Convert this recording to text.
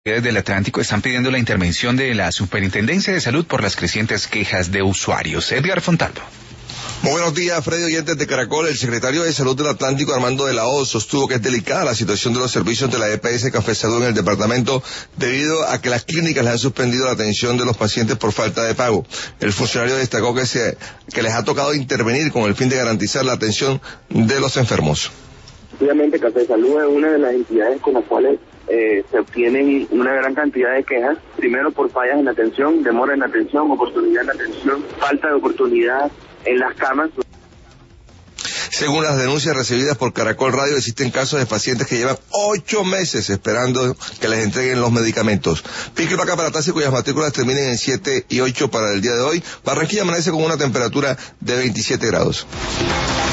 Del Atlántico están pidiendo la intervención de la Superintendencia de Salud por las crecientes quejas de usuarios. Edgar Fontalvo. Muy buenos días, Freddy, oyentes de Caracol. El secretario de Salud del Atlántico, Armando de la Hoz, sostuvo que es delicada la situación de los servicios de la EPS Café Salud en el departamento debido a que las clínicas le han suspendido la atención de los pacientes por falta de pago. El funcionario destacó que les ha tocado intervenir con el fin de garantizar la atención de los enfermos. Obviamente Café Salud es una de las entidades con las cuales se obtienen una gran cantidad de quejas, primero por fallas en la atención, demora en la atención, oportunidad en la atención, falta de oportunidad en las camas. Según las denuncias recibidas por Caracol Radio, existen casos de pacientes que llevan 8 meses esperando que les entreguen los medicamentos. Pico y placa para taxi cuyas matrículas terminen en 7 y 8 para el día de hoy. Barranquilla amanece con una temperatura de 27 grados.